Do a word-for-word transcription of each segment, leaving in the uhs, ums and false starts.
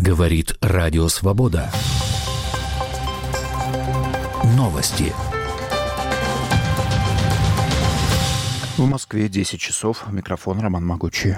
Говорит Радио Свобода. Новости. В Москве десять часов. Микрофон Роман Могучий.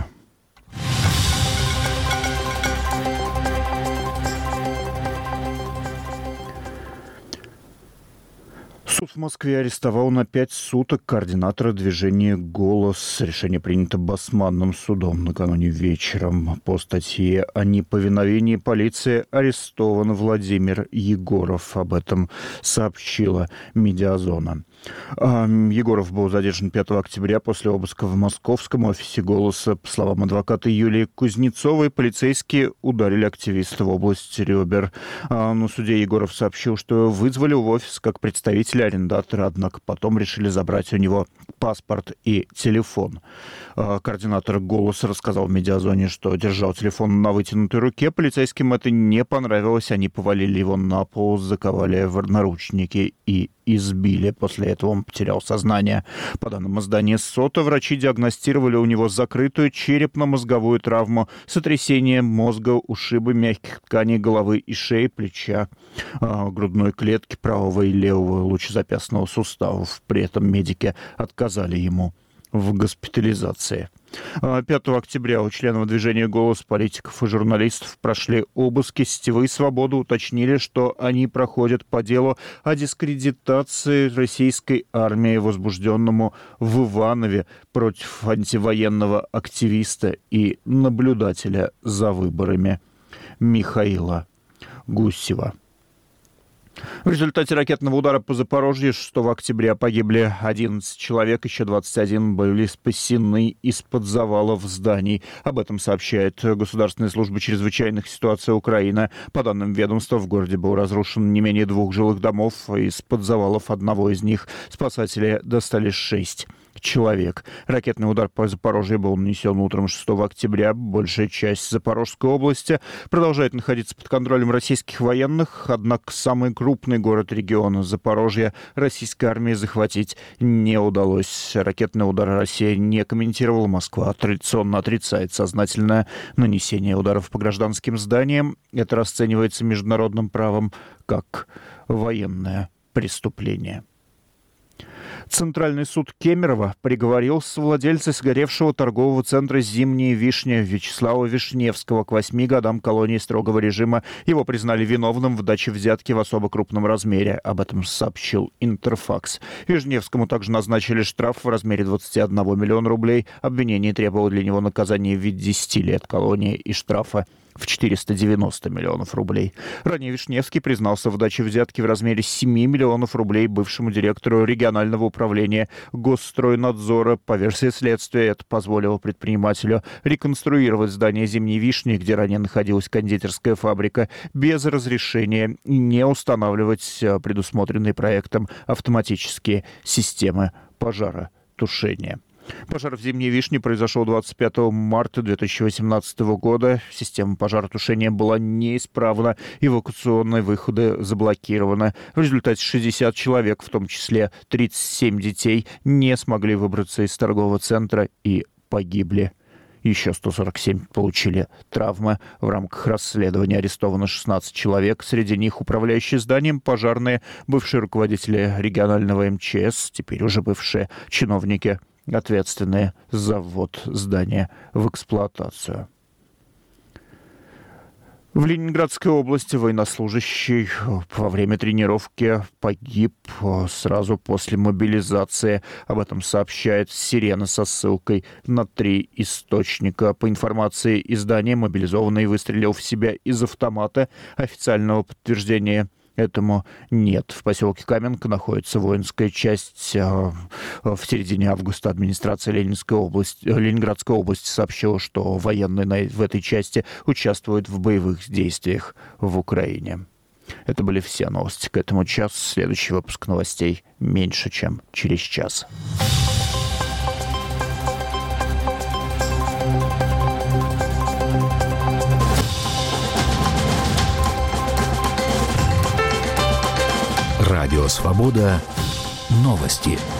Суд в Москве арестовал на пять суток координатора движения «Голос». Решение принято Басманным судом накануне вечером. По статье о неповиновении полиции арестован Владимир Егоров. Об этом сообщила «Медиазона». Егоров был задержан пятого октября после обыска в московском офисе «Голоса». По словам адвоката Юлии Кузнецовой, полицейские ударили активиста в область ребер. На суде Егоров сообщил, что вызвали в офис как представителя арендатора, однако потом решили забрать у него паспорт и телефон. Координатор «Голоса» рассказал в «Медиазоне», что держал телефон на вытянутой руке. Полицейским это не понравилось. Они повалили его на пол, заковали в наручники и избили. После этого он потерял сознание. По данным издания «Сота», врачи диагностировали у него закрытую черепно-мозговую травму, сотрясение мозга, ушибы мягких тканей головы и шеи, плеча, грудной клетки, правого и левого лучезапястного суставов. При этом медики отказали ему в госпитализации. пятого октября у членов движения «Голос», политиков и журналистов прошли обыски. Сетевые «Свободы» уточнили, что они проходят по делу о дискредитации российской армии, возбужденному в Иванове против антивоенного активиста и наблюдателя за выборами Михаила Гусева. В результате ракетного удара по Запорожью шестого октября погибли одиннадцать человек, еще двадцать один были спасены из-под завалов зданий. Об этом сообщает Государственная служба чрезвычайных ситуаций Украины. По данным ведомства, в городе был разрушен не менее двух жилых домов. Из-под завалов одного из них спасатели достали шесть человек. Ракетный удар по Запорожью был нанесен утром шестого октября. Большая часть Запорожской области продолжает находиться под контролем российских военных, однако самый крупный город региона Запорожье российской армии захватить не удалось. Ракетный удар Россия не комментировала. Москва традиционно отрицает сознательное нанесение ударов по гражданским зданиям. Это расценивается международным правом как военное преступление. Центральный суд Кемерово приговорил совладельца сгоревшего торгового центра «Зимняя вишня» Вячеслава Вишневского к восьми годам колонии строгого режима. Его признали виновным в даче взятки в особо крупном размере. Об этом сообщил Интерфакс. Вишневскому также назначили штраф в размере двадцати одного миллиона рублей. Обвинение требовало для него наказания в виде десяти лет колонии и штрафа в четыреста девяносто миллионов рублей. Ранее Вишневский признался в даче взятки в размере семи миллионов рублей бывшему директору регионального управления Госстройнадзора. По версии следствия, это позволило предпринимателю реконструировать здание «Зимней вишни», где ранее находилась кондитерская фабрика, без разрешения и не устанавливать предусмотренные проектом автоматические системы пожаротушения. Пожар в «Зимней вишне» произошел двадцать пятого марта две тысячи восемнадцатого года. Система пожаротушения была неисправна, эвакуационные выходы заблокированы. В результате шестьдесят человек, в том числе тридцать семь детей, не смогли выбраться из торгового центра и погибли. Еще сто сорок семь получили травмы. В рамках расследования арестовано шестнадцать человек. Среди них управляющие зданием, пожарные, бывшие руководители регионального эм че эс, теперь уже бывшие чиновники, ответственные за ввод здания в эксплуатацию. В Ленинградской области военнослужащий во время тренировки погиб сразу после мобилизации. Об этом сообщает «Сирена» со ссылкой на три источника. По информации издания, мобилизованный выстрелил в себя из автомата. Официального подтверждения этому нет. В поселке Каменка находится воинская часть. В середине августа администрация Ленинской области, Ленинградской области сообщила, что военные в этой части участвуют в боевых действиях в Украине. Это были все новости к этому часу. Следующий выпуск новостей меньше, чем через час. Радио «Свобода». Новости.